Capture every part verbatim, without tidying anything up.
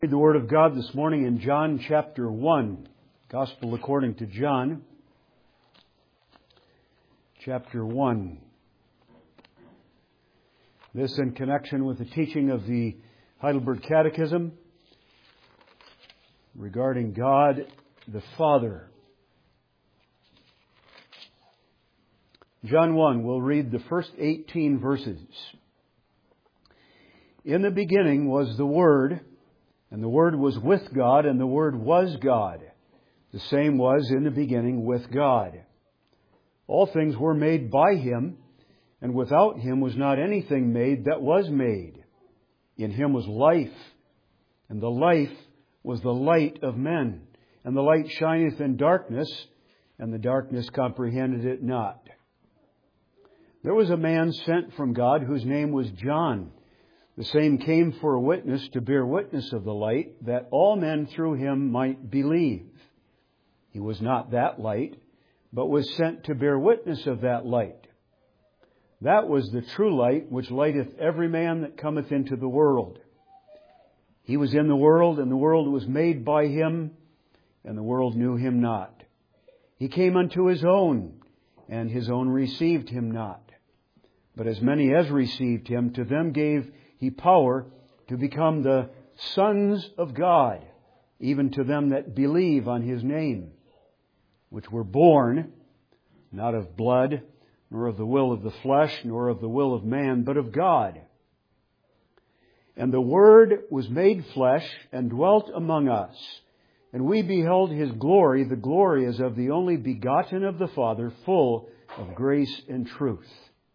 Read the Word of God this morning in John chapter one, Gospel according to John, chapter one. This in connection with the teaching of the Heidelberg Catechism regarding God the Father. John one, we'll read the first eighteen verses. In the beginning was the Word, and the Word was with God, and the Word was God. The same was in the beginning with God. All things were made by Him, and without Him was not anything made that was made. In Him was life, and the life was the light of men. And the light shineth in darkness, and the darkness comprehended it not. There was a man sent from God whose name was John. The same came for a witness to bear witness of the light, that all men through him might believe. He was not that light, but was sent to bear witness of that light. That was the true light, which lighteth every man that cometh into the world. He was in the world, and the world was made by Him, and the world knew Him not. He came unto His own, and His own received Him not. But as many as received Him, to them gave He power to become the sons of God, even to them that believe on His name, which were born, not of blood, nor of the will of the flesh, nor of the will of man, but of God. And the Word was made flesh, and dwelt among us. And we beheld His glory, the glory as of the only begotten of the Father, full of grace and truth.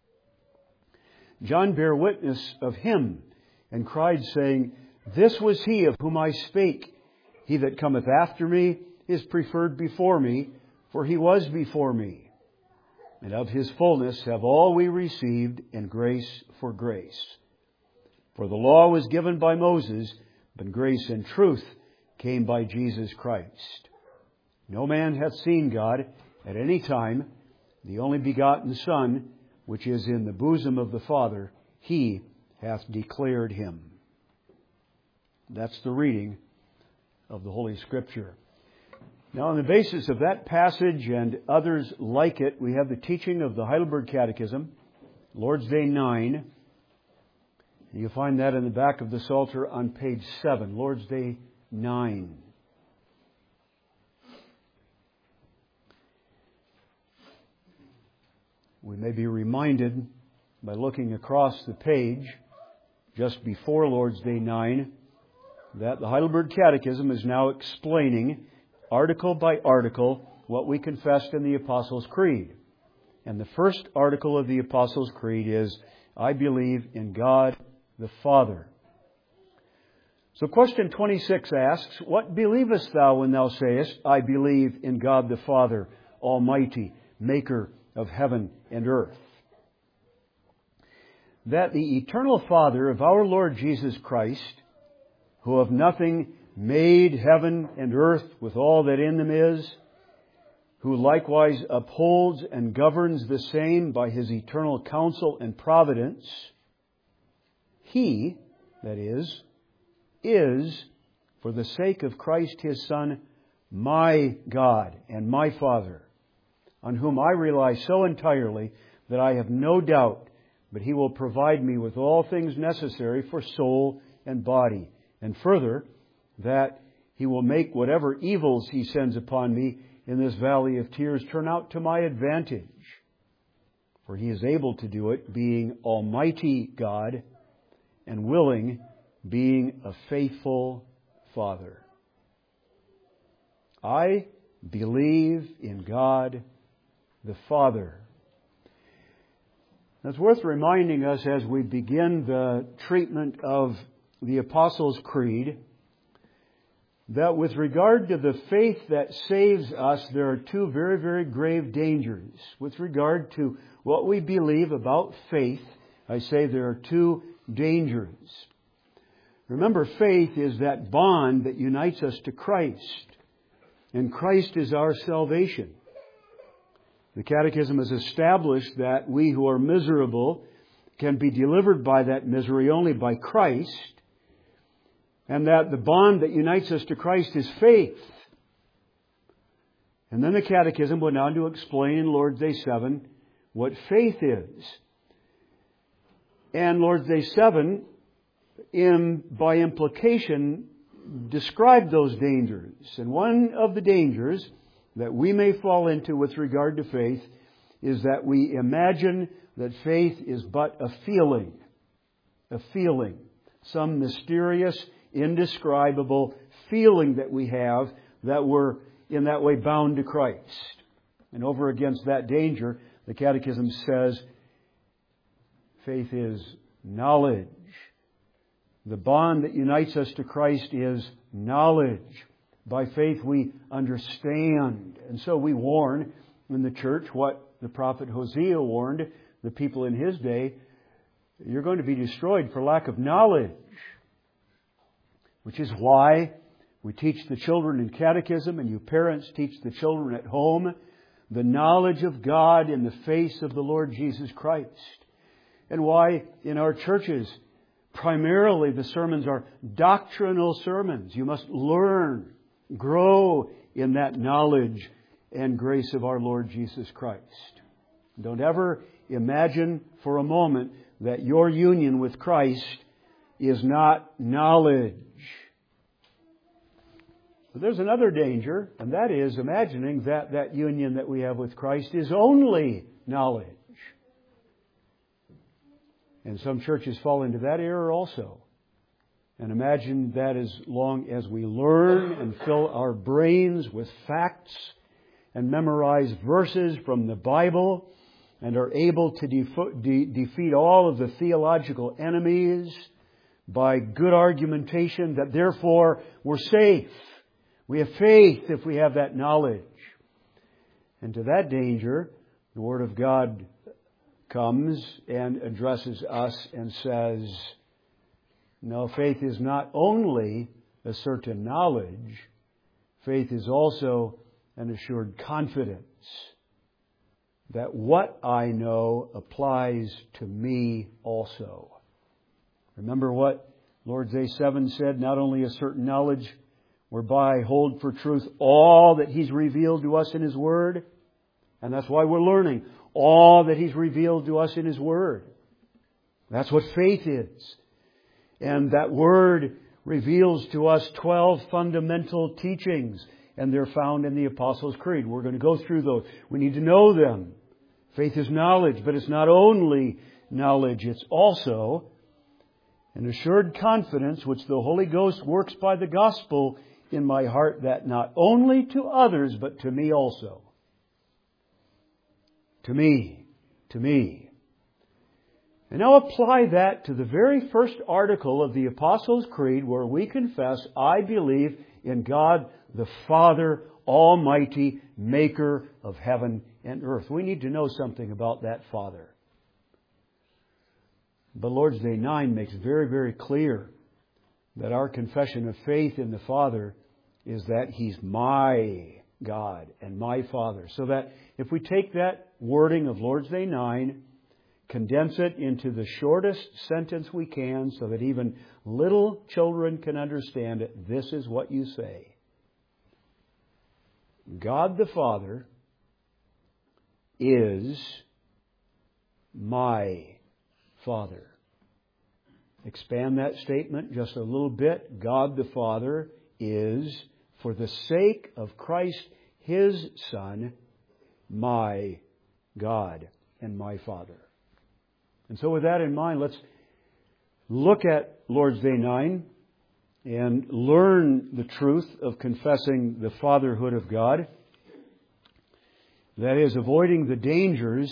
John bare witness of Him, and cried, saying, This was He of whom I spake. He that cometh after me is preferred before me, for He was before me. And of His fullness have all we received, in grace for grace. For the law was given by Moses, but grace and truth came by Jesus Christ. No man hath seen God at any time. The only begotten Son, which is in the bosom of the Father, He hath declared Him. That's the reading of the Holy Scripture. Now, on the basis of that passage and others like it, we have the teaching of the Heidelberg Catechism, Lord's Day nine. You'll find that in the back of the Psalter on page seven, Lord's Day nine. We may be reminded by looking across the page just before Lord's Day nine that the Heidelberg Catechism is now explaining article by article what we confessed in the Apostles' Creed. And the first article of the Apostles' Creed is, I believe in God the Father. So question twenty-six asks, What believest thou when thou sayest, I believe in God the Father, Almighty, Maker of heaven and earth? That the eternal Father of our Lord Jesus Christ, who of nothing made heaven and earth with all that in them is, who likewise upholds and governs the same by His eternal counsel and providence, He, that is, is, for the sake of Christ His Son, my God and my Father, on whom I rely so entirely that I have no doubt, but He will provide me with all things necessary for soul and body. And further, that He will make whatever evils He sends upon me in this valley of tears turn out to my advantage. For He is able to do it, being Almighty God, and willing, being a faithful Father. I believe in God the Father. It's worth reminding us as we begin the treatment of the Apostles' Creed that with regard to the faith that saves us, there are two very, very grave dangers. With regard to what we believe about faith, I say there are two dangers. Remember, faith is that bond that unites us to Christ, and Christ is our salvation. The Catechism has established that we who are miserable can be delivered by that misery only by Christ, And that the bond that unites us to Christ is faith. And then the Catechism went on to explain in Lord's Day seven what faith is. And Lord's Day seven, in, by implication, described those dangers. And one of the dangers that we may fall into with regard to faith is that we imagine that faith is but a feeling. A feeling. Some mysterious, indescribable feeling that we have that we're in that way bound to Christ. And over against that danger, the Catechism says faith is knowledge. The bond that unites us to Christ is knowledge. By faith we understand. And so we warn in the church what the prophet Hosea warned the people in his day. You're going to be destroyed for lack of knowledge. Which is why we teach the children in catechism, and you parents teach the children at home, the knowledge of God in the face of the Lord Jesus Christ. And why in our churches, primarily the sermons are doctrinal sermons. You must learn, grow in that knowledge and grace of our Lord Jesus Christ. Don't ever imagine for a moment that your union with Christ is not knowledge. But there's another danger, and that is imagining that that union that we have with Christ is only knowledge. And some churches fall into that error also. And imagine that as long as we learn and fill our brains with facts and memorize verses from the Bible and are able to defo- de- defeat all of the theological enemies by good argumentation, that therefore we're safe. We have faith if we have that knowledge. And to that danger, the Word of God comes and addresses us and says, no, faith is not only a certain knowledge, faith is also an assured confidence that what I know applies to me also. Remember what Lord's Day seven said, not only a certain knowledge whereby I hold for truth all that He's revealed to us in His Word. And that's why we're learning all that He's revealed to us in His Word. That's what faith is. And that Word reveals to us twelve fundamental teachings. And they're found in the Apostles' Creed. We're going to go through those. We need to know them. Faith is knowledge, but it's not only knowledge. It's also an assured confidence which the Holy Ghost works by the gospel in my heart, that not only to others, but to me also. To me. To me. And now apply that to the very first article of the Apostles' Creed, where we confess, I believe in God the Father Almighty, maker of heaven and earth. We need to know something about that Father. But Lord's Day nine makes very, very clear that our confession of faith in the Father is that He's my God and my Father. So that if we take that wording of Lord's Day nine, condense it into the shortest sentence we can so that even little children can understand it, this is what you say. God the Father is my Father. Expand that statement just a little bit. God the Father is, for the sake of Christ, His Son, my God and my Father. And so with that in mind, let's look at Lord's Day nine and learn the truth of confessing the fatherhood of God. That is, avoiding the dangers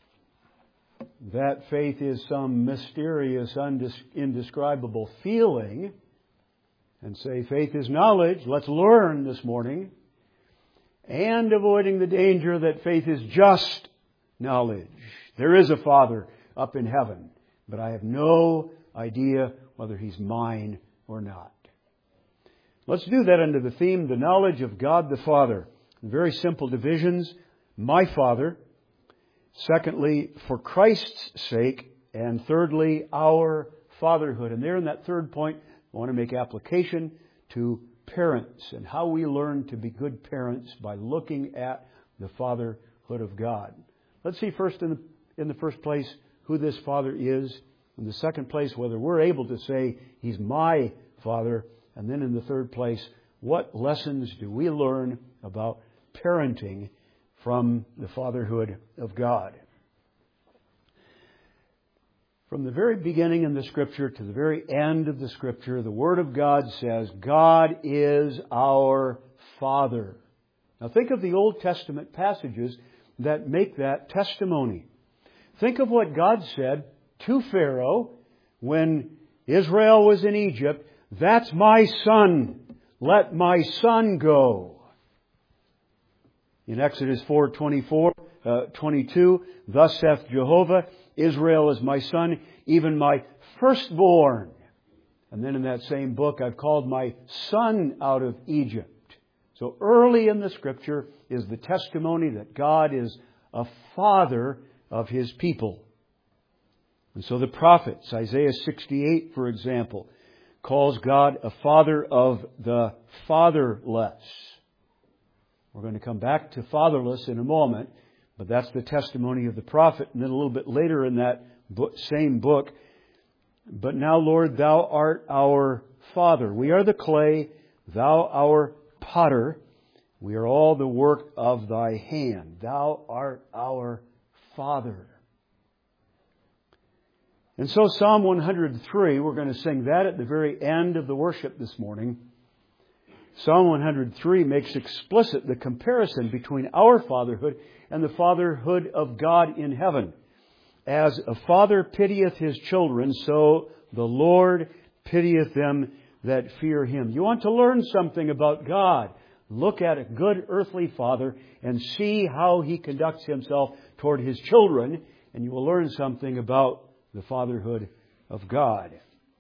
that faith is some mysterious, indescribable feeling, and say faith is knowledge. Let's learn this morning. And avoiding the danger that faith is just knowledge. There is a Father up in heaven, but I have no idea whether He's mine or not. Let's do that under the theme, the knowledge of God the Father. Very simple divisions. My Father. Secondly, for Christ's sake. And thirdly, our fatherhood. And there in that third point, I want to make application to parents and how we learn to be good parents by looking at the fatherhood of God. Let's see first in the, in the first place who this Father is. In the second place, whether we're able to say He's my Father. And then in the third place, what lessons do we learn about parenting from the fatherhood of God? From the very beginning in the Scripture to the very end of the Scripture, the Word of God says, God is our Father. Now think of the Old Testament passages that make that testimony. Think of what God said to Pharaoh when Israel was in Egypt. That's my son. Let my son go. In Exodus four twenty-four, uh, twenty-two, thus saith Jehovah, Israel is my son, even my firstborn. And then in that same book, I've called my son out of Egypt. So early in the Scripture is the testimony that God is a father of His people. And so the prophets, Isaiah sixty-eight, for example, calls God a father of the fatherless. We're going to come back to fatherless in a moment, but that's the testimony of the prophet. And then a little bit later in that book, same book, but now, Lord, Thou art our Father. We are the clay, Thou our potter. We are all the work of Thy hand. Thou art our Father. And so Psalm one hundred three, we're going to sing that at the very end of the worship this morning. Psalm one hundred three makes explicit the comparison between our fatherhood and the fatherhood of God in heaven. As a father pitieth his children, so the Lord pitieth them that fear Him. You want to learn something about God? Look at a good earthly father and see how He conducts Himself toward His children, and you will learn something about the fatherhood of God.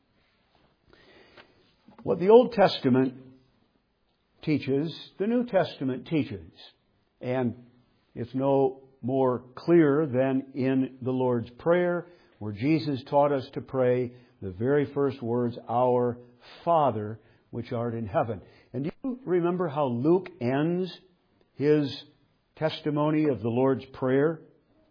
What the Old Testament teaches, the New Testament teaches. And it's no more clear than in the Lord's Prayer, where Jesus taught us to pray the very first words, Our Father, which art in heaven. And do you remember how Luke ends his testimony of the Lord's Prayer?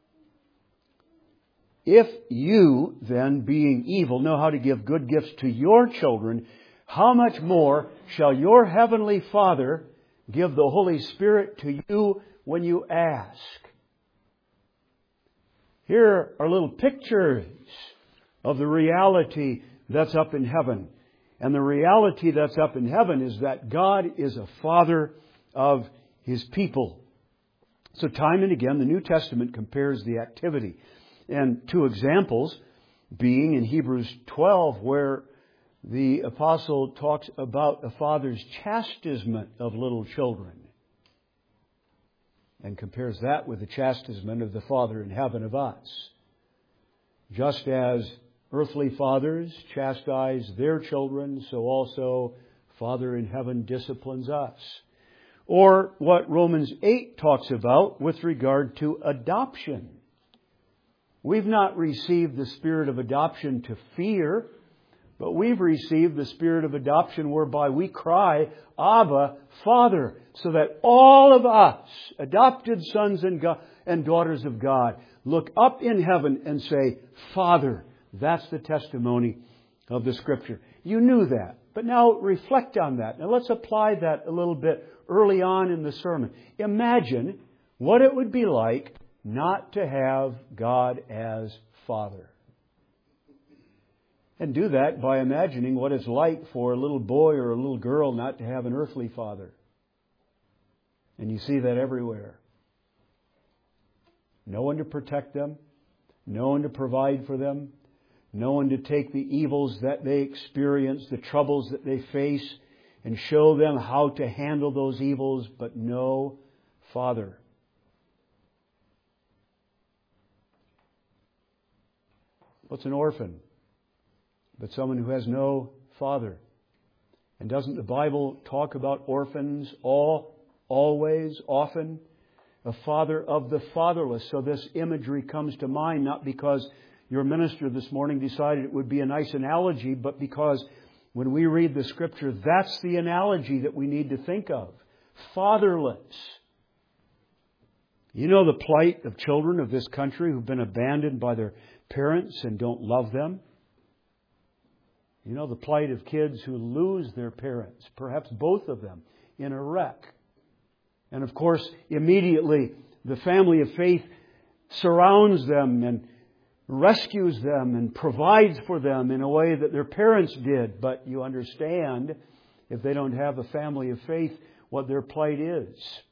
If you, then, being evil, know how to give good gifts to your children, how much more shall your heavenly Father give the Holy Spirit to you when you ask? Here are little pictures of the reality that's up in heaven. And the reality that's up in heaven is that God is a Father of His people. So time and again, the New Testament compares the activity. And two examples being in Hebrews twelve, where the apostle talks about a father's chastisement of little children, and compares that with the chastisement of the Father in heaven of us. Just as earthly fathers chastise their children, so also Father in heaven disciplines us. Or what Romans eight talks about with regard to adoption. We've not received the spirit of adoption to fear, but we've received the spirit of adoption whereby we cry, Abba, Father, so that all of us, adopted sons and, God, and daughters of God, look up in heaven and say, Father. That's the testimony of the Scripture. You knew that, but now reflect on that. Now let's apply that a little bit early on in the sermon. Imagine what it would be like not to have God as Father. And do that by imagining what it's like for a little boy or a little girl not to have an earthly father. And you see that everywhere. No one to protect them. No one to provide for them. No one to take the evils that they experience, the troubles that they face, and show them how to handle those evils, but no Father. What's an orphan? But someone who has no father. And doesn't the Bible talk about orphans all, always, often? A father of the fatherless. So this imagery comes to mind not because your minister this morning decided it would be a nice analogy, but because when we read the Scripture, that's the analogy that we need to think of. Fatherless. You know the plight of children of this country who've been abandoned by their parents and don't love them? You know the plight of kids who lose their parents, perhaps both of them, in a wreck. And of course, immediately the family of faith surrounds them and rescues them and provides for them in a way that their parents did. But you understand, if they don't have a family of faith, what their plight is.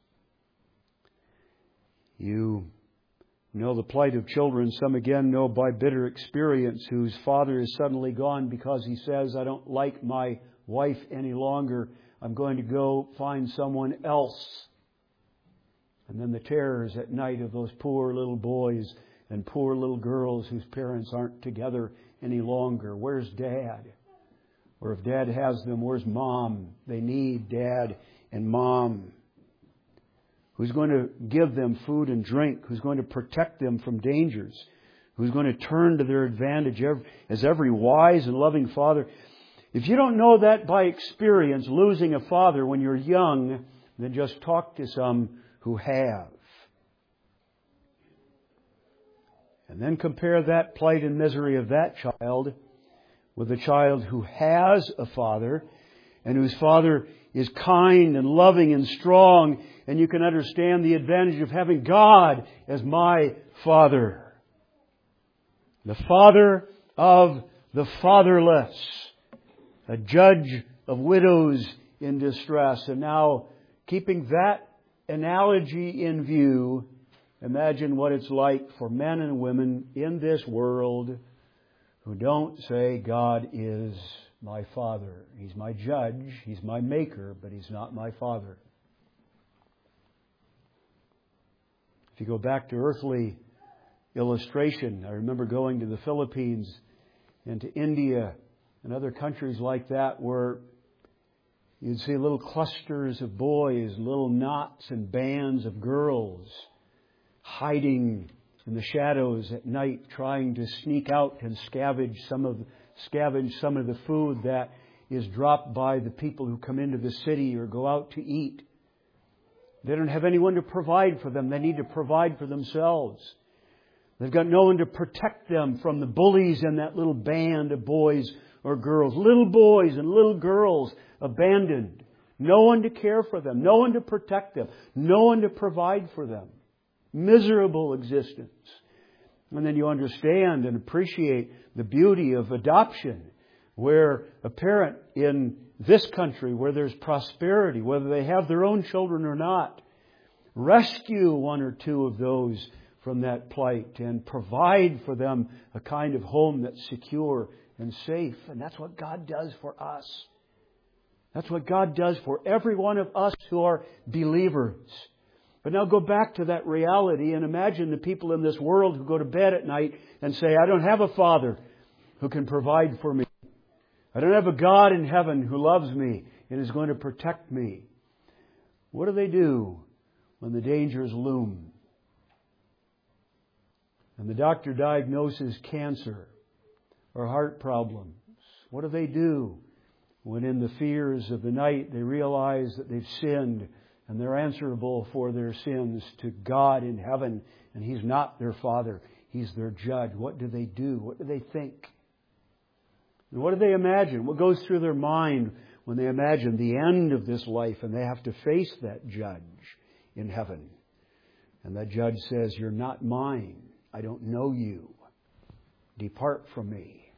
You know the plight of children, some again know by bitter experience, whose father is suddenly gone because he says, I don't like my wife any longer. I'm going to go find someone else. And then the terrors at night of those poor little boys and poor little girls whose parents aren't together any longer. Where's Dad? Or if Dad has them, where's Mom? They need Dad and Mom. Who's going to give them food and drink? Who's going to protect them from dangers? Who's going to turn to their advantage as every wise and loving father? If you don't know that by experience, losing a father when you're young, then just talk to some who have. And then compare that plight and misery of that child with a child who has a father and whose father is kind and loving and strong, and you can understand the advantage of having God as my Father. The Father of the fatherless. A judge of widows in distress. And now, keeping that analogy in view, imagine what it's like for men and women in this world who don't say, God is my Father. He's my judge, He's my maker, but He's not my Father. If you go back to earthly illustration, I remember going to the Philippines and to India and other countries like that where you'd see little clusters of boys, little knots and bands of girls hiding in the shadows at night, trying to sneak out and scavenge some of scavenge some of the food that is dropped by the people who come into the city or go out to eat. They don't have anyone to provide for them. They need to provide for themselves. They've got no one to protect them from the bullies in that little band of boys or girls. Little boys and little girls abandoned. No one to care for them. No one to protect them. No one to provide for them. Miserable existence. And then you understand and appreciate the beauty of adoption, where a parent in this country, where there's prosperity, whether they have their own children or not, rescue one or two of those from that plight and provide for them a kind of home that's secure and safe. And that's what God does for us. That's what God does for every one of us who are believers. But now go back to that reality and imagine the people in this world who go to bed at night and say, I don't have a Father who can provide for me. I don't have a God in heaven who loves me and is going to protect me. What do they do when the dangers loom? And the doctor diagnoses cancer or heart problems. What do they do when in the fears of the night they realize that they've sinned and they're answerable for their sins to God in heaven, and He's not their Father, He's their judge? What do they do? What do they think? And what do they imagine? What goes through their mind when they imagine the end of this life and they have to face that judge in heaven? And that judge says, you're not mine. I don't know you. Depart from me.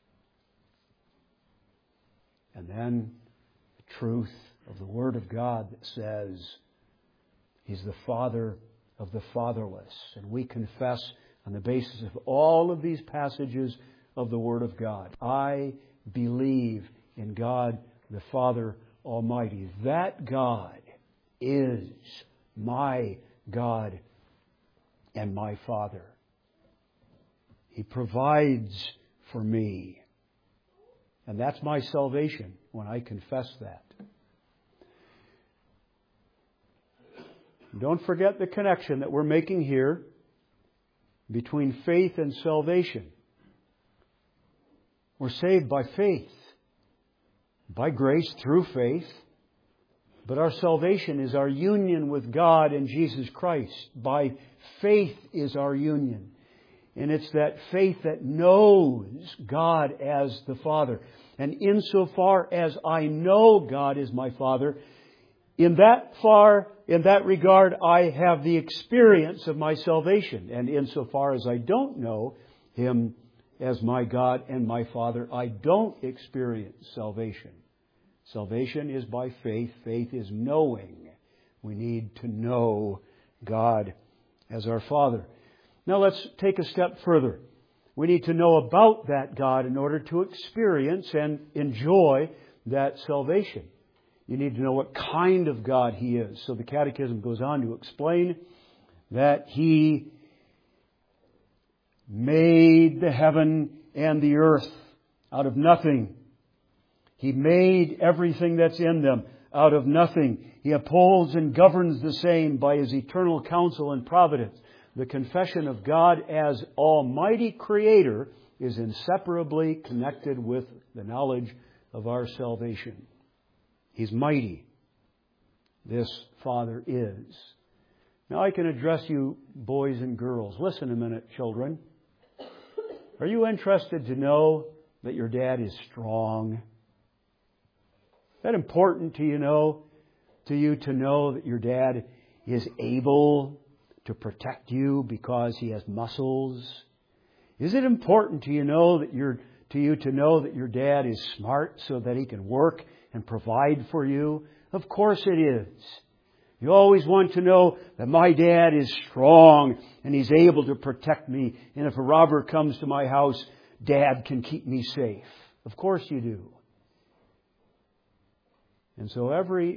And then the truth of the Word of God that says He's the Father of the fatherless. And we confess on the basis of all of these passages of the Word of God, I believe in God the Father Almighty. That God is my God and my Father. He provides for me. And that's my salvation when I confess that. Don't forget the connection that we're making here between faith and salvation. We're saved by faith. by grace through faith. But our salvation is our union with God in Jesus Christ. By faith is our union. And it's that faith that knows God as the Father. And insofar as I know God is my Father, in that far, in that regard, I have the experience of my salvation. And insofar as I don't know Him as my God and my Father, I don't experience salvation. Salvation is by faith. Faith is knowing. We need to know God as our Father. Now let's take a step further. We need to know about that God in order to experience and enjoy that salvation. You need to know what kind of God He is. So the Catechism goes on to explain that He made the heaven and the earth out of nothing. He made everything that's in them out of nothing. He upholds and governs the same by His eternal counsel and providence. The confession of God as Almighty Creator is inseparably connected with the knowledge of our salvation. He's mighty. This Father is. Now I can address you boys and girls. Listen a minute, children. Are you interested to know that your dad is strong? Is that important to you know, to you to know that your dad is able to protect you because he has muscles? Is it important to you know that you're, to you to know that your dad is smart so that he can work and provide for you? Of course it is. You always want to know that my dad is strong and he's able to protect me. And if a robber comes to my house, Dad can keep me safe. Of course you do. And so every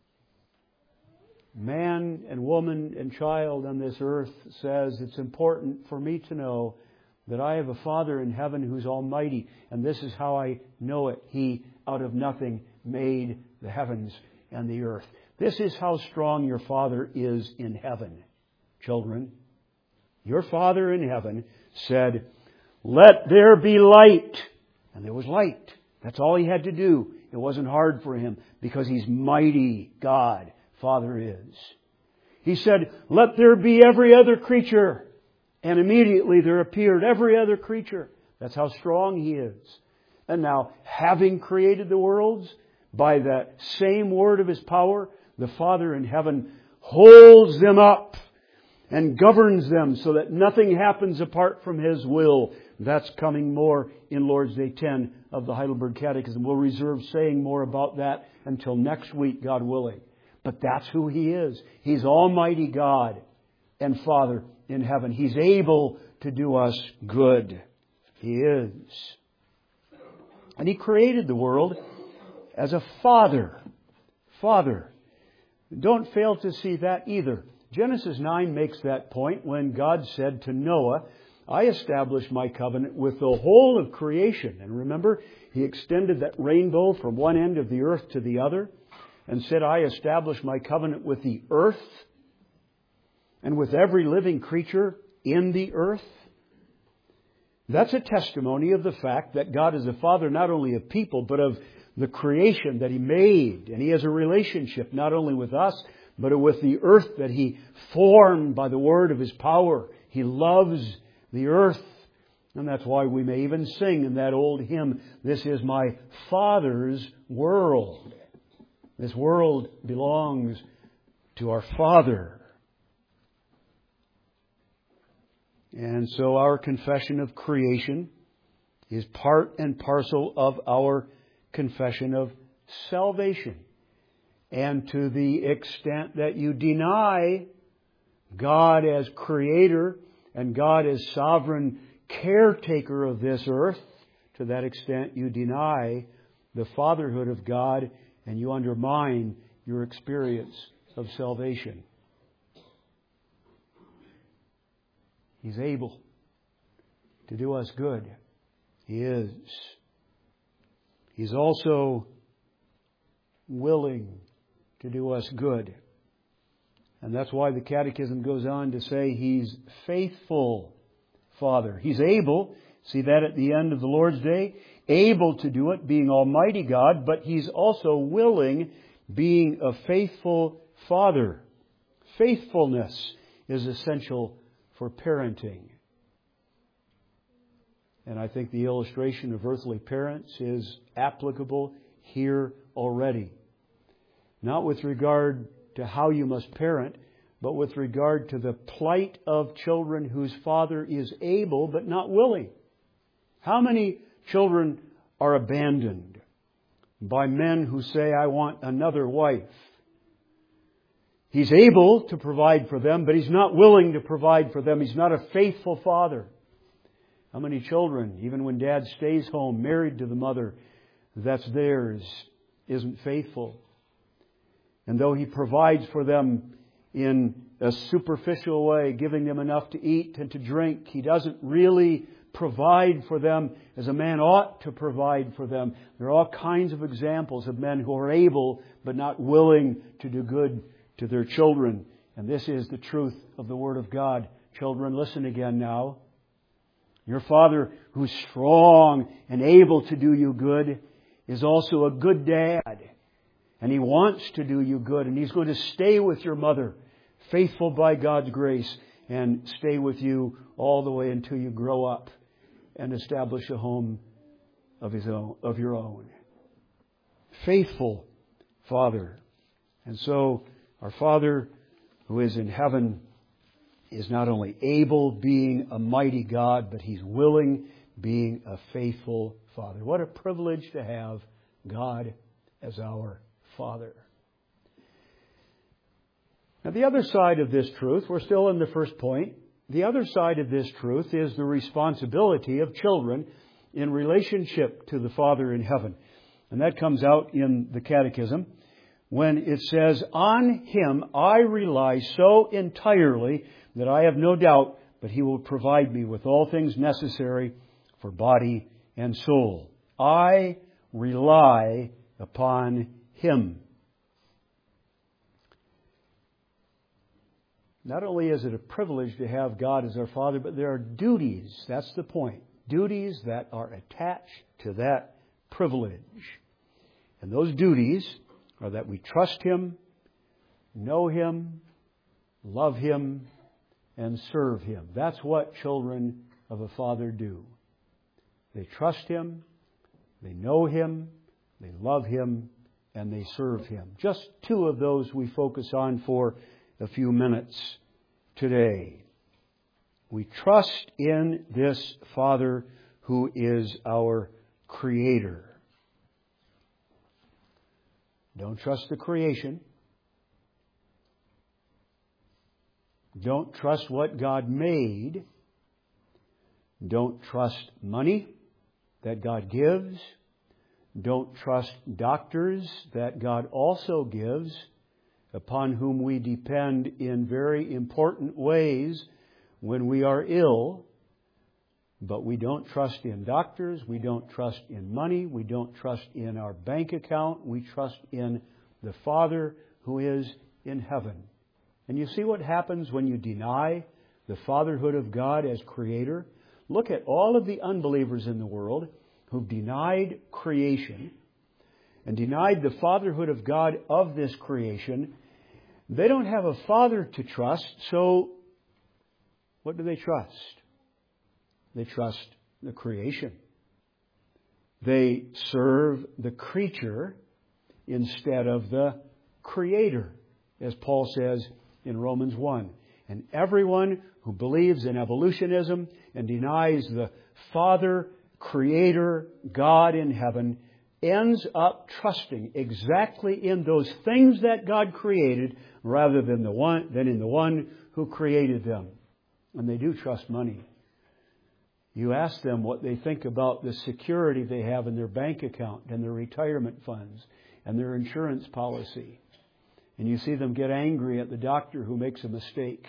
man and woman and child on this earth says it's important for me to know that I have a Father in heaven who's almighty. And this is how I know it. He, out of nothing, made the heavens and the earth. This is how strong your Father is in heaven, children. Your Father in heaven said, "Let there be light." And there was light. That's all He had to do. It wasn't hard for Him because He's mighty God. Father is. He said, "Let there be every other creature." And immediately there appeared every other creature. That's how strong He is. And now, having created the worlds by that same word of His power, the Father in heaven holds them up and governs them so that nothing happens apart from His will. That's coming more in Lord's Day ten of the Heidelberg Catechism. We'll reserve saying more about that until next week, God willing. But that's who He is. He's Almighty God and Father in heaven. He's able to do us good. He is. And He created the world as a Father. Father. Don't fail to see that either. Genesis nine makes that point when God said to Noah, "I establish my covenant with the whole of creation." And remember, He extended that rainbow from one end of the earth to the other and said, "I establish my covenant with the earth and with every living creature in the earth." That's a testimony of the fact that God is a Father not only of people, but of the creation that He made. And He has a relationship not only with us, but with the earth that He formed by the word of His power. He loves the earth. And that's why we may even sing in that old hymn, "This is my Father's world." This world belongs to our Father. And so our confession of creation is part and parcel of our confession of salvation. And to the extent that you deny God as Creator and God as sovereign caretaker of this earth, to that extent you deny the fatherhood of God and you undermine your experience of salvation. He's able to do us good. He is. He's also willing to do us good. And that's why the Catechism goes on to say He's faithful Father. He's able, see that at the end of the Lord's Day, able to do it, being Almighty God, but He's also willing, being a faithful Father. Faithfulness is essential for parenting. And I think the illustration of earthly parents is applicable here already. Not with regard to how you must parent, but with regard to the plight of children whose father is able but not willing. How many children are abandoned by men who say, I want another wife? He's able to provide for them, but He's not willing to provide for them. He's not a faithful father. How many children, even when dad stays home, married to the mother that's theirs, isn't faithful? And though he provides for them in a superficial way, giving them enough to eat and to drink, he doesn't really provide for them as a man ought to provide for them. There are all kinds of examples of men who are able but not willing to do good to their children. And this is the truth of the Word of God. Children, listen again now. Your Father, who's strong and able to do you good, is also a good dad. And He wants to do you good. And He's going to stay with your mother, faithful by God's grace, and stay with you all the way until you grow up and establish a home of His own, of your own. Faithful Father. And so our Father who is in heaven is not only able, being a mighty God, but He's willing, being a faithful Father. What a privilege to have God as our Father. Now, the other side of this truth, we're still in the first point. The other side of this truth is the responsibility of children in relationship to the Father in heaven. And that comes out in the Catechism when it says, on Him I rely so entirely that I have no doubt, but He will provide me with all things necessary for body and soul. I rely upon Him. Not only is it a privilege to have God as our Father, but there are duties. That's the point. Duties that are attached to that privilege. And those duties are that we trust Him, know Him, love Him, and serve Him. That's what children of a Father do. They trust Him, they know Him, they love Him, and they serve Him. Just two of those we focus on for a few minutes today. We trust in this Father who is our Creator. Don't trust the creation. Don't trust what God made. Don't trust money that God gives. Don't trust doctors that God also gives, upon whom we depend in very important ways when we are ill. But we don't trust in doctors, we don't trust in money, we don't trust in our bank account, we trust in the Father who is in heaven. And you see what happens when you deny the fatherhood of God as Creator? Look at all of the unbelievers in the world who've denied creation and denied the fatherhood of God of this creation. They don't have a father to trust, so what do they trust? They trust the creation. They serve the creature instead of the Creator, as Paul says in Romans one. And everyone who believes in evolutionism and denies the Father, Creator, God in heaven ends up trusting exactly in those things that God created rather than the one than in the one who created them. And they do trust money. You ask them what they think about the security they have in their bank account and their retirement funds and their insurance policy. And you see them get angry at the doctor who makes a mistake.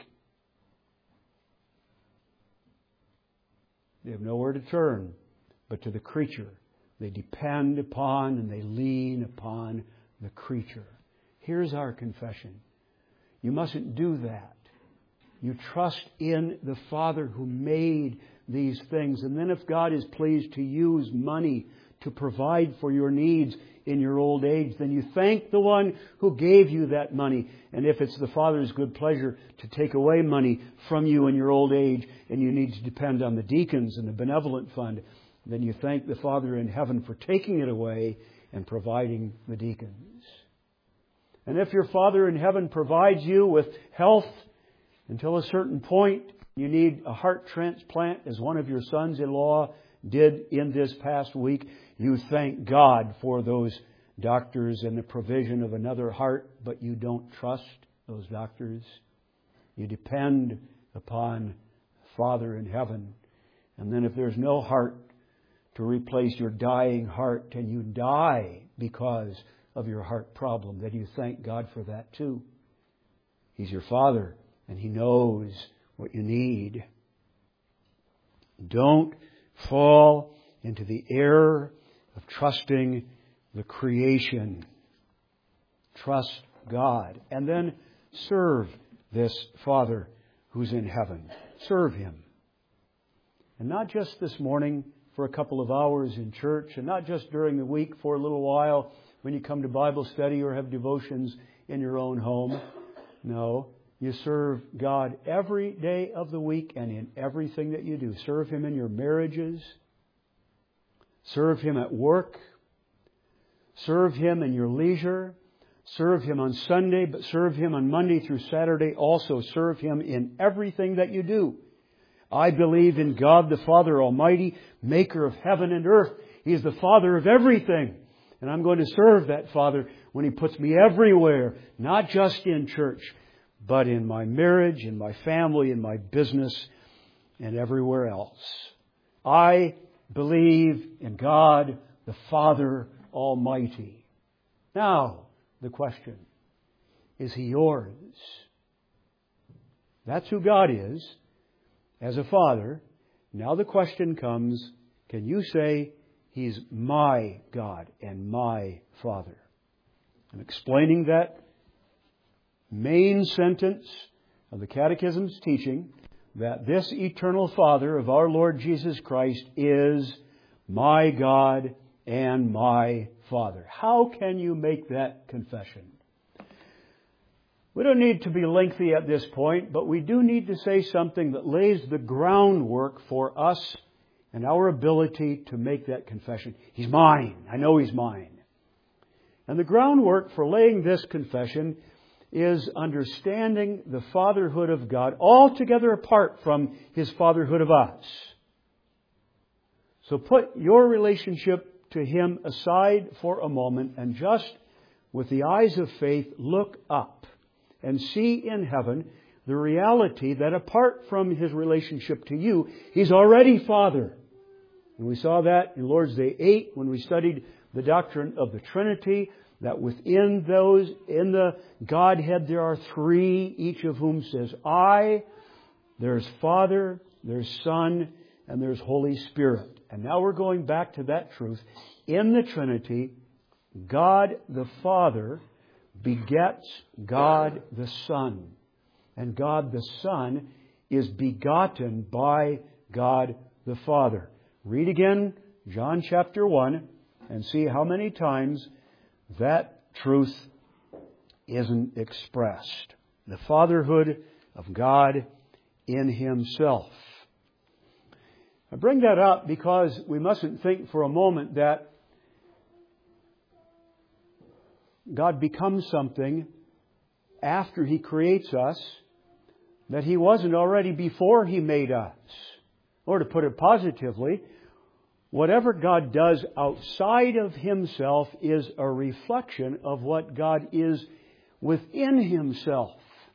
They have nowhere to turn but to the creature. They depend upon and they lean upon the creature. Here's our confession. You mustn't do that. You trust in the Father who made these things. And then if God is pleased to use money to provide for your needs in your old age, then you thank the one who gave you that money. And if it's the Father's good pleasure to take away money from you in your old age and you need to depend on the deacons and the benevolent fund, then you thank the Father in heaven for taking it away and providing the deacons. And if your Father in heaven provides you with health until a certain point, you need a heart transplant, as one of your sons-in-law did in this past week, you thank God for those doctors and the provision of another heart, but you don't trust those doctors. You depend upon Father in heaven. And then if there's no heart to replace your dying heart, and you die because of your heart problem, then you thank God for that too. He's your Father, and He knows what you need. Don't fall into the error of trusting the creation. Trust God. And then serve this Father who's in heaven. Serve Him. And not just this morning for a couple of hours in church, and not just during the week for a little while when you come to Bible study or have devotions in your own home. No, you serve God every day of the week and in everything that you do. Serve Him in your marriages. Serve Him at work. Serve Him in your leisure. Serve Him on Sunday, but serve Him on Monday through Saturday. Also serve Him in everything that you do. I believe in God the Father Almighty, maker of heaven and earth. He is the Father of everything. And I'm going to serve that Father when He puts me everywhere, not just in church, but in my marriage, in my family, in my business, and everywhere else. I believe in God the Father Almighty. Now, the question, is He yours? That's who God is as a Father. Now the question comes, can you say, He's my God and my Father? I'm explaining that main sentence of the Catechism's teaching that this eternal Father of our Lord Jesus Christ is my God and my Father. How can you make that confession? We don't need to be lengthy at this point, but we do need to say something that lays the groundwork for us and our ability to make that confession. He's mine. I know He's mine. And the groundwork for laying this confession is understanding the fatherhood of God altogether apart from His fatherhood of us. So put your relationship to Him aside for a moment and just with the eyes of faith look up and see in heaven the reality that apart from His relationship to you, He's already Father. And we saw that in Lord's Day eight when we studied the doctrine of the Trinity, that within those, in the Godhead, there are three, each of whom says, I. There's Father, there's Son, and there's Holy Spirit. And now we're going back to that truth. In the Trinity, God the Father begets God the Son. And God the Son is begotten by God the Father. Read again John chapter one and see how many times that truth isn't expressed. The fatherhood of God in Himself. I bring that up because we mustn't think for a moment that God becomes something after He creates us that He wasn't already before He made us. Or to put it positively, whatever God does outside of Himself is a reflection of what God is within Himself.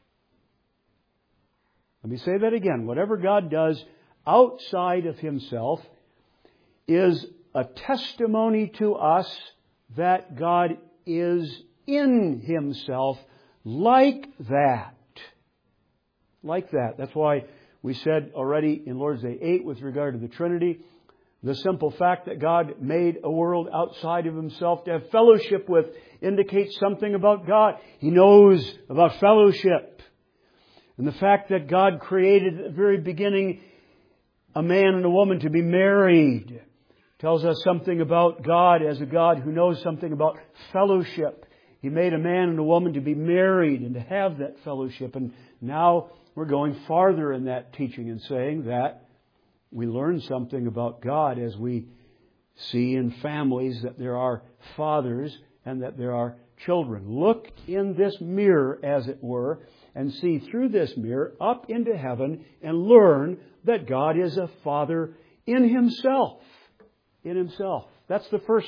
Let me say that again. Whatever God does outside of Himself is a testimony to us that God is in Himself like that. Like that. That's why we said already in Lord's Day eight with regard to the Trinity, the simple fact that God made a world outside of Himself to have fellowship with indicates something about God. He knows about fellowship. And the fact that God created at the very beginning a man and a woman to be married tells us something about God as a God who knows something about fellowship. He made a man and a woman to be married and to have that fellowship. And now we're going farther in that teaching and saying that we learn something about God as we see in families that there are fathers and that there are children. Look in this mirror, as it were, and see through this mirror up into heaven and learn that God is a Father in Himself. In Himself. That's the first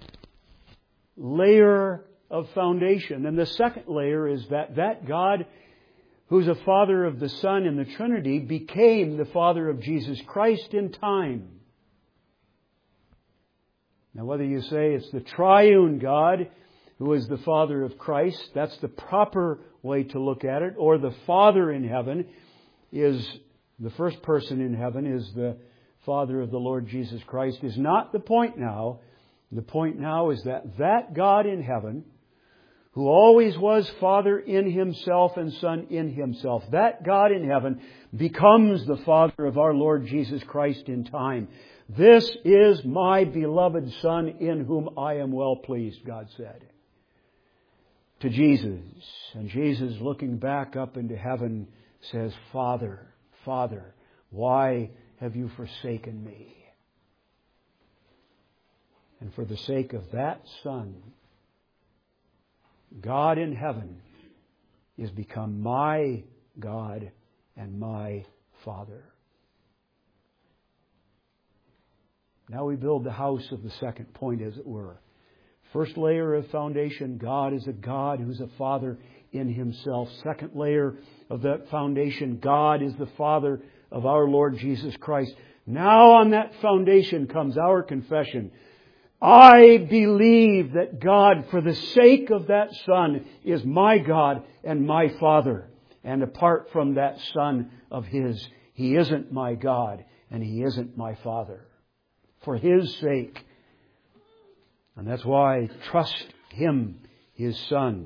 layer of foundation. And the second layer is that that God, who's a Father of the Son in the Trinity, became the Father of Jesus Christ in time. Now, whether you say it's the triune God who is the Father of Christ, that's the proper way to look at it, or the Father in heaven is, the first person in heaven is the Father of the Lord Jesus Christ, is not the point now. The point now is that that God in heaven, who always was Father in Himself and Son in Himself, that God in heaven becomes the Father of our Lord Jesus Christ in time. This is my beloved Son in whom I am well pleased, God said to Jesus. And Jesus, looking back up into heaven, says, Father, Father, why have you forsaken me? And for the sake of that Son, God in heaven is become my God and my Father. Now we build the house of the second point, as it were. First layer of foundation, God is a God who's a Father in Himself. Second layer of that foundation, God is the Father of our Lord Jesus Christ. Now on that foundation comes our confession. I believe that God, for the sake of that Son, is my God and my Father. And apart from that Son of His, He isn't my God and He isn't my Father. For His sake. And that's why I trust Him, His Son.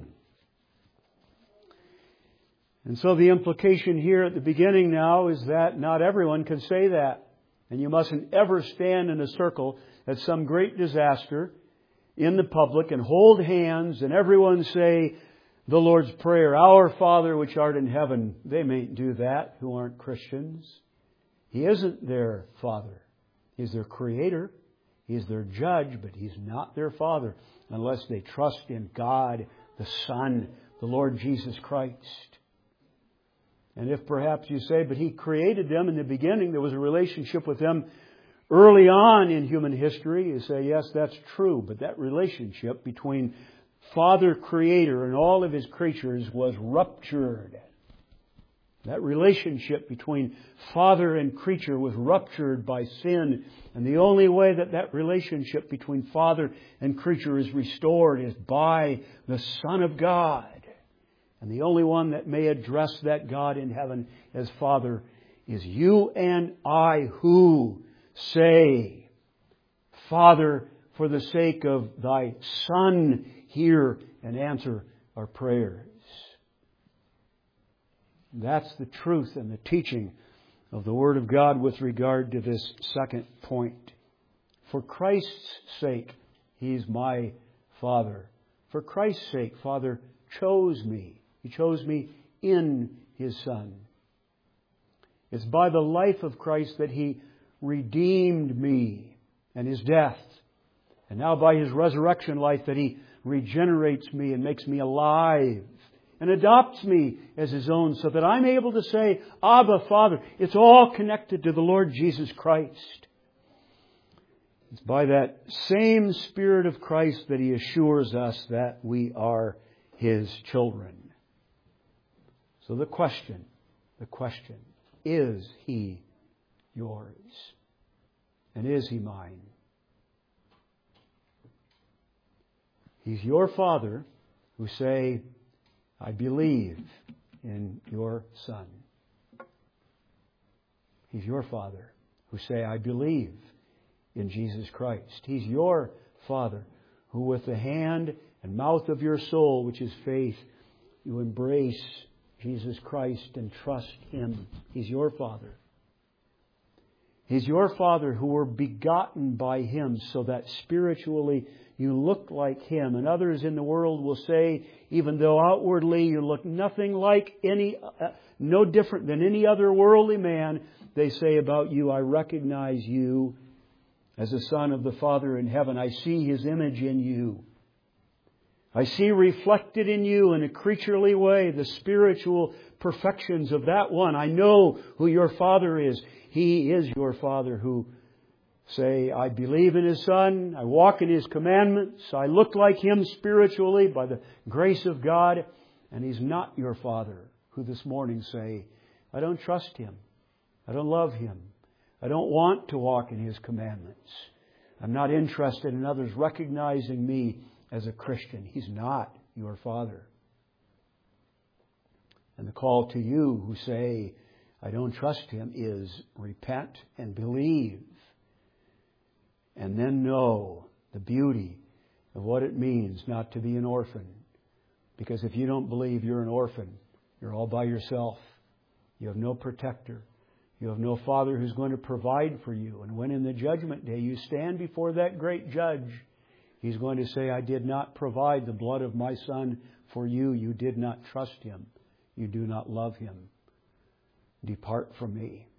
And so the implication here at the beginning now is that not everyone can say that. And you mustn't ever stand in a circle at some great disaster in the public and hold hands and everyone say the Lord's Prayer, Our Father which art in heaven. They mayn't do that who aren't Christians. He isn't their Father. He's their Creator. He's their Judge, but He's not their Father unless they trust in God, the Son, the Lord Jesus Christ. And if perhaps you say, but He created them in the beginning, there was a relationship with them early on in human history, you say, yes, that's true. But that relationship between Father Creator and all of His creatures was ruptured. That relationship between Father and creature was ruptured by sin. And the only way that that relationship between Father and creature is restored is by the Son of God. And the only one that may address that God in heaven as Father is you and I, who say, Father, for the sake of Thy Son, hear and answer our prayers. That's the truth and the teaching of the Word of God with regard to this second point. For Christ's sake, He's my Father. For Christ's sake, Father chose me. He chose me in His Son. It's by the life of Christ that He redeemed me and His death. And now by His resurrection life that He regenerates me and makes me alive and adopts me as His own so that I'm able to say, Abba, Father. It's all connected to the Lord Jesus Christ. It's by that same Spirit of Christ that He assures us that we are His children. So the question, the question, is He yours? And is He mine? He's your Father who say, I believe in your Son. He's your Father who say, I believe in Jesus Christ. He's your Father who with the hand and mouth of your soul, which is faith, you embrace Jesus Christ and trust Him. He's your Father. He's your Father who were begotten by Him so that spiritually you look like Him. And others in the world will say, even though outwardly you look nothing like any, uh, no different than any other worldly man, they say about you, I recognize you as a son of the Father in heaven. I see His image in you. I see reflected in you in a creaturely way the spiritual perfections of that one. I know who your Father is. He is your Father who say, I believe in His Son. I walk in His commandments. I look like Him spiritually by the grace of God. And He's not your Father who this morning say, I don't trust Him. I don't love Him. I don't want to walk in His commandments. I'm not interested in others recognizing me as a Christian. He's not your Father. And the call to you who say, I don't trust Him, is repent and believe. And then know the beauty of what it means not to be an orphan. Because if you don't believe you're an orphan, you're all by yourself. You have no protector. You have no Father who's going to provide for you. And when in the judgment day you stand before that great judge, He's going to say, I did not provide the blood of my Son for you. You did not trust Him. You do not love Him. Depart from me.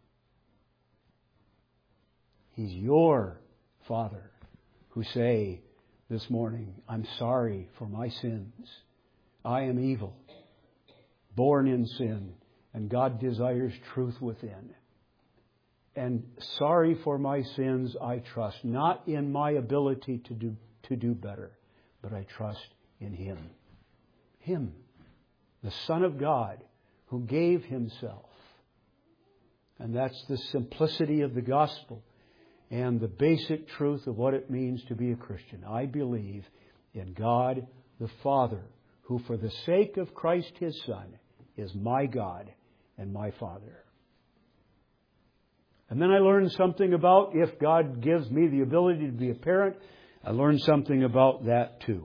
He's your Father who say this morning, I'm sorry for my sins. I am evil, born in sin, and God desires truth within. And sorry for my sins, I trust not in my ability to do to do better, but I trust in Him. Him, the Son of God, who gave Himself. And that's the simplicity of the gospel and the basic truth of what it means to be a Christian. I believe in God the Father, who for the sake of Christ His Son is my God and my Father. And then I learned something about if God gives me the ability to be a parent, I learned something about that too.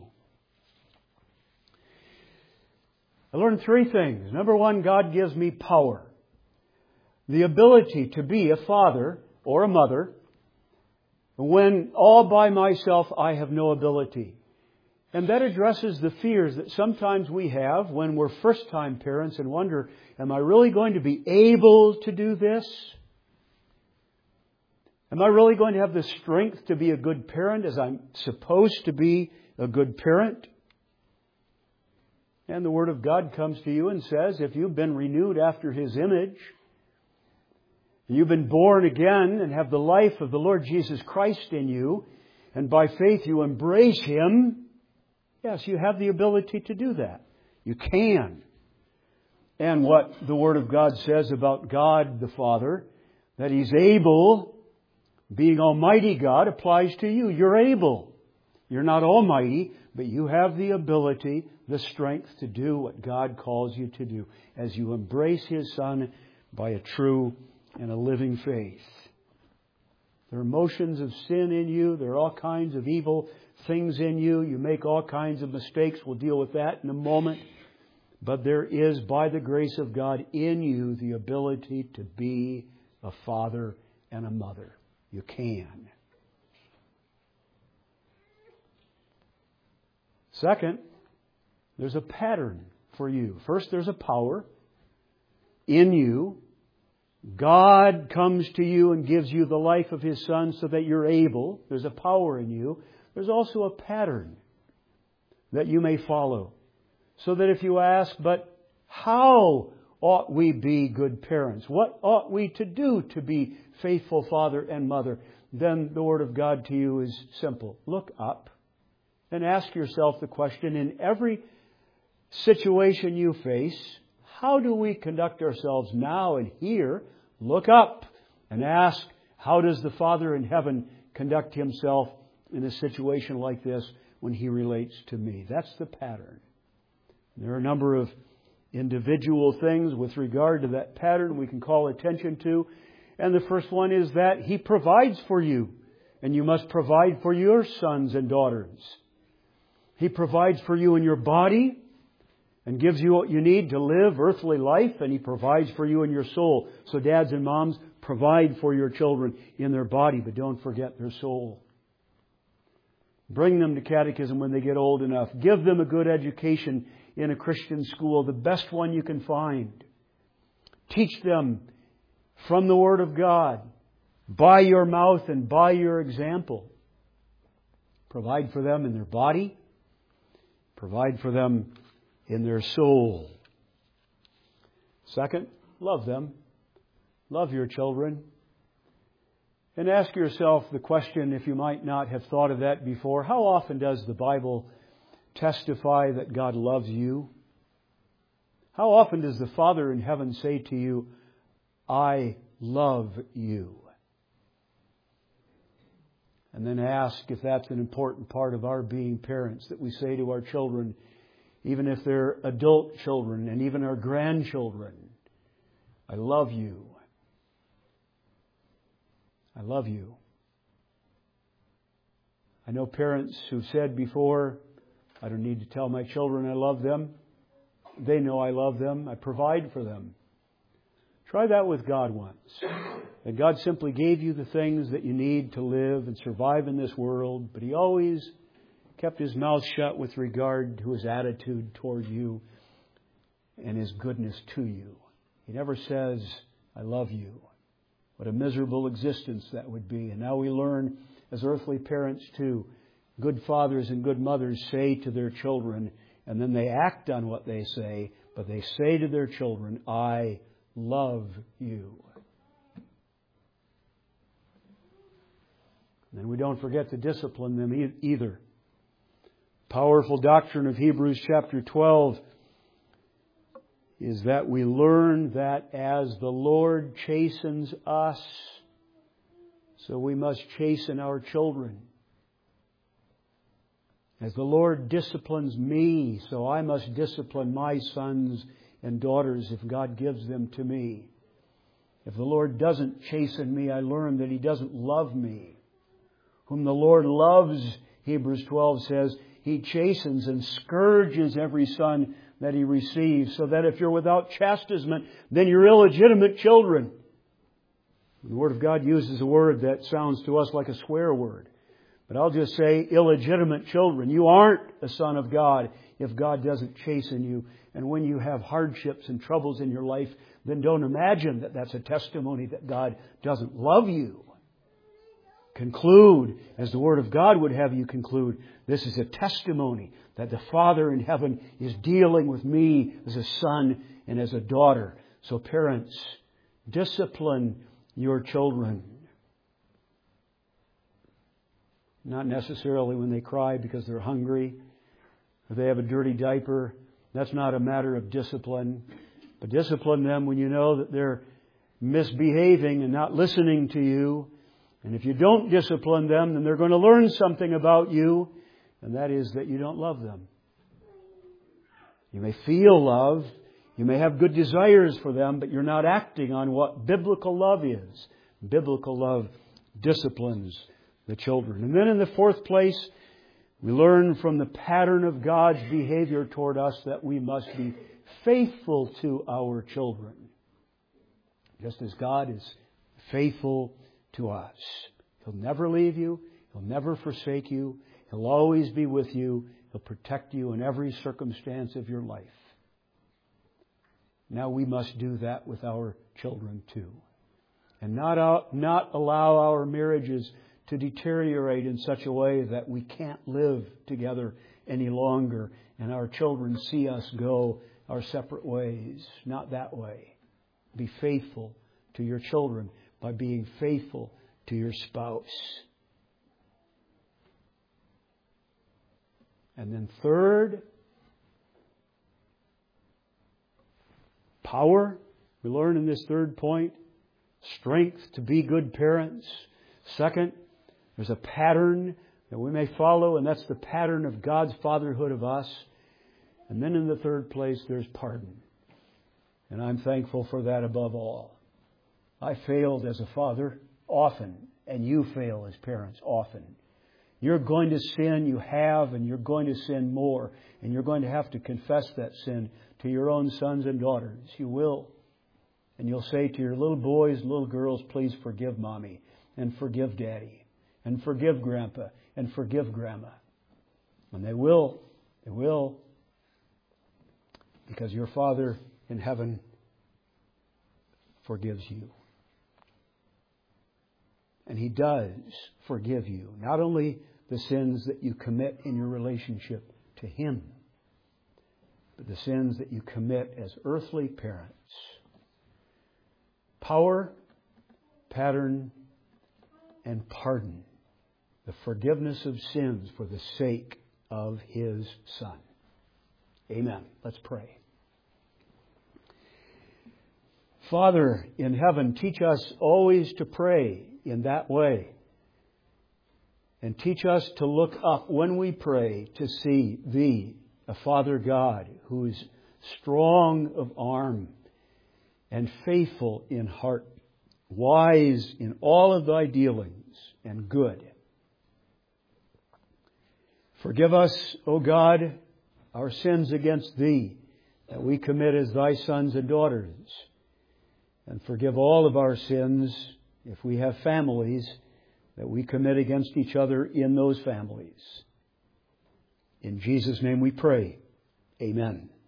I learned three things. Number one, God gives me power. The ability to be a father or a mother when all by myself I have no ability. And that addresses the fears that sometimes we have when we're first-time parents and wonder, am I really going to be able to do this? Am I really going to have the strength to be a good parent as I'm supposed to be a good parent? And the Word of God comes to you and says, if you've been renewed after His image, you've been born again and have the life of the Lord Jesus Christ in you, and by faith you embrace Him, yes, you have the ability to do that. You can. And what the Word of God says about God the Father, that He's able, being Almighty God, applies to you. You're able. You're not almighty, but you have the ability, the strength to do what God calls you to do as you embrace His Son by a true and a living faith. There are motions of sin in you. There are all kinds of evil things in you. You make all kinds of mistakes. We'll deal with that in a moment. But there is, by the grace of God in you, the ability to be a father and a mother. You can. Second, there's a pattern for you. First, there's a power in you. God comes to you and gives you the life of His Son so that you're able. There's a power in you. There's also a pattern that you may follow. So that if you ask, but how ought we be good parents? What ought we to do to be faithful father and mother? Then the Word of God to you is simple. Look up and ask yourself the question, in every situation you face, how do we conduct ourselves now and here? Look up and ask, how does the Father in heaven conduct Himself in a situation like this when He relates to me? That's the pattern. There are a number of individual things with regard to that pattern we can call attention to. And the first one is that He provides for you. And you must provide for your sons and daughters. He provides for you in your body. and gives you what you need to live earthly life, and He provides for you in your soul. So dads and moms, provide for your children in their body, but don't forget their soul. Bring them to catechism when they get old enough. Give them a good education in a Christian school, the best one you can find. Teach them from the Word of God, by your mouth and by your example. Provide for them in their body. Provide for them in their soul. Second, love them. Love your children. And ask yourself the question, if you might not have thought of that before, how often does the Bible testify that God loves you? How often does the Father in heaven say to you, I love you? And then ask if that's an important part of our being parents, that we say to our children, even if they're adult children and even our grandchildren, I love you. I love you. I know parents who've said before, I don't need to tell my children I love them. They know I love them. I provide for them. Try that with God once. That God simply gave you the things that you need to live and survive in this world, but He always kept His mouth shut with regard to His attitude toward you and His goodness to you. He never says, I love you. What a miserable existence that would be. And now we learn as earthly parents too. Good fathers and good mothers say to their children, and then they act on what they say, but they say to their children, I love you. And then we don't forget to discipline them either. Powerful doctrine of Hebrews chapter twelve is that we learn that as the Lord chastens us, so we must chasten our children. As the Lord disciplines me, so I must discipline my sons and daughters if God gives them to me. If the Lord doesn't chasten me, I learn that He doesn't love me. Whom the Lord loves, Hebrews twelve says, He chastens and scourges every son that He receives, so that if you're without chastisement, then you're illegitimate children. The Word of God uses a word that sounds to us like a swear word. But I'll just say illegitimate children. You aren't a son of God if God doesn't chasten you. And when you have hardships and troubles in your life, then don't imagine that that's a testimony that God doesn't love you. Conclude, as the Word of God would have you conclude, this is a testimony that the Father in heaven is dealing with me as a son and as a daughter. So parents, discipline your children. Not necessarily when they cry because they're hungry or they have a dirty diaper. That's not a matter of discipline. But discipline them when you know that they're misbehaving and not listening to you. And if you don't discipline them, then they're going to learn something about you, and that is that you don't love them. You may feel love, you may have good desires for them, but you're not acting on what biblical love is. Biblical love disciplines the children. And then in the fourth place, we learn from the pattern of God's behavior toward us that we must be faithful to our children. Just as God is faithful to us. He'll never leave you. He'll never forsake you. He'll always be with you. He'll protect you in every circumstance of your life. Now we must do that with our children too. And not, out, not allow our marriages to deteriorate in such a way that we can't live together any longer and our children see us go our separate ways. Not that way. Be faithful to your children by being faithful to your spouse. And then third, power. We learn in this third point, strength to be good parents. Second, there's a pattern that we may follow, and that's the pattern of God's fatherhood of us. And then in the third place, there's pardon. And I'm thankful for that above all. I failed as a father often, and you fail as parents often. You're going to sin, you have, and you're going to sin more. And you're going to have to confess that sin to your own sons and daughters. You will. And you'll say to your little boys, little girls, please forgive Mommy, and forgive Daddy, and forgive Grandpa, and forgive Grandma. And they will. They will. Because your Father in heaven forgives you. And He does forgive you. Not only the sins that you commit in your relationship to Him, but the sins that you commit as earthly parents. Power, pattern, and pardon. The forgiveness of sins for the sake of His Son. Amen. Let's pray. Father in heaven, teach us always to pray in that way. And teach us to look up when we pray to see Thee, a Father God, who is strong of arm and faithful in heart, wise in all of Thy dealings, and good. Forgive us, O God, our sins against Thee that we commit as Thy sons and daughters. And forgive all of our sins, if we have families, that we commit against each other in those families. In Jesus' name we pray. Amen.